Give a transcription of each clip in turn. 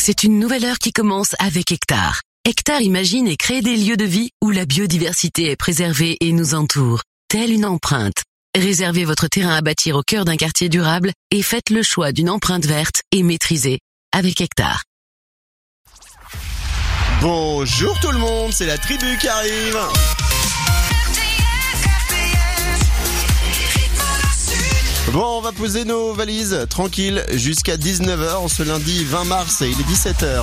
C'est une nouvelle heure qui commence avec Hectare. Hectare imagine et crée des lieux de vie où la biodiversité est préservée et nous entoure, telle une empreinte. Réservez votre terrain à bâtir au cœur d'un quartier durable et faites le choix d'une empreinte verte et maîtrisée avec Hectare. Bonjour tout le monde, c'est la tribu qui arrive. Bon, on va poser nos valises tranquille jusqu'à 19h ce lundi 20 mars et il est 17h.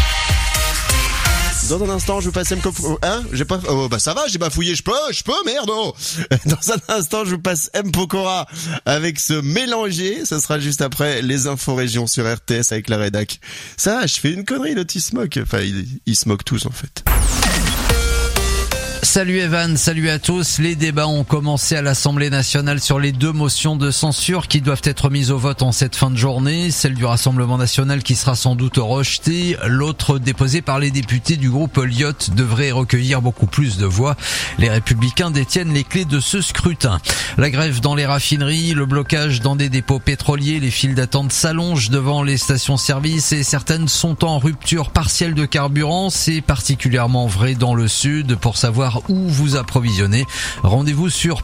Dans un instant, je vous passe ça va, j'ai bafouillé, je peux, merde, oh. Dans un instant, je vous passe M. Pokora avec ce mélangé. Ça sera juste après les infos régions sur RTS avec la rédac. Ça, je fais une connerie, l'autre il se moque. Enfin, ils se moquent tous, en fait. Salut Evan, salut à tous. Les débats ont commencé à l'Assemblée nationale sur les deux motions de censure qui doivent être mises au vote en cette fin de journée. Celle du Rassemblement national qui sera sans doute rejetée. L'autre déposée par les députés du groupe Lyot devrait recueillir beaucoup plus de voix. Les Républicains détiennent les clés de ce scrutin. La grève dans les raffineries, le blocage dans des dépôts pétroliers, les files d'attente s'allongent devant les stations-service et certaines sont en rupture partielle de carburant. C'est particulièrement vrai dans le sud. Pour savoir où vous approvisionner, rendez-vous sur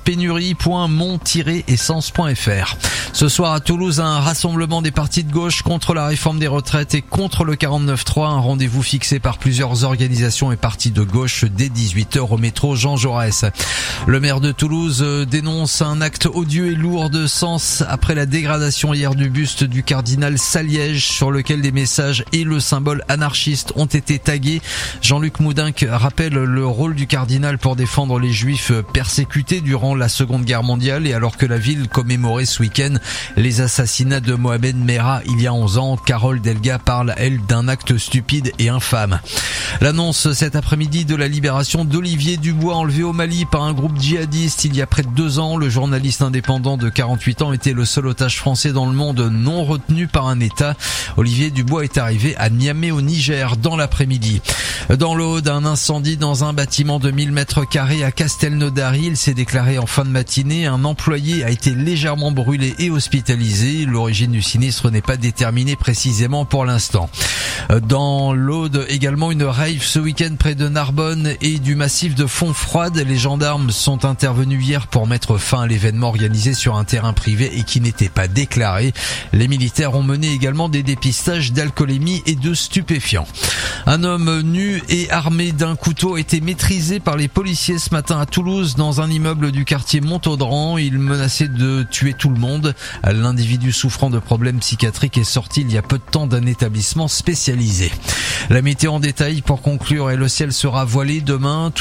pénurie.mont-essence.fr. Ce soir à Toulouse, un rassemblement des partis de gauche contre la réforme des retraites et contre le 49.3, un rendez-vous fixé par plusieurs organisations et partis de gauche dès 18h au métro Jean Jaurès. Le maire de Toulouse dénonce un acte odieux et lourd de sens après la dégradation hier du buste du cardinal Saliège sur lequel des messages et le symbole anarchiste ont été tagués. Jean-Luc Moudinque rappelle le rôle du cardinal pour défendre les juifs persécutés durant la Seconde Guerre mondiale et alors que la ville commémorait ce week-end les assassinats de Mohamed Merah il y a 11 ans, Carole Delga parle, elle, d'un acte stupide et infâme. L'annonce cet après-midi de la libération d'Olivier Dubois enlevé au Mali par un groupe djihadiste il y a près de 2 ans. Le journaliste indépendant de 48 ans était le seul otage français dans le monde non retenu par un État. Olivier Dubois est arrivé à Niamey au Niger dans l'après-midi. Dans l'Aude, un incendie dans un bâtiment de 1000 mètres carrés à Castelnaudary. Il s'est déclaré en fin de matinée. Un employé a été légèrement brûlé et hospitalisé. L'origine du sinistre n'est pas déterminée précisément pour l'instant. Dans l'Aude, également une rave ce week-end près de Narbonne et du massif de Fontfroide. Les gendarmes sont intervenus hier pour mettre fin à l'événement organisé sur un terrain privé et qui n'était pas déclaré. Les militaires ont mené également des dépistages d'alcoolémie et de stupéfiants. Un homme nu et armé d'un couteau a été maîtrisé par les policiers ce matin à Toulouse dans un immeuble du quartier Montaudran. Il menaçait de tuer tout le monde. L'individu souffrant de problèmes psychiatriques est sorti il y a peu de temps d'un établissement spécialisé. La météo en détail pour conclure et le ciel sera voilé demain.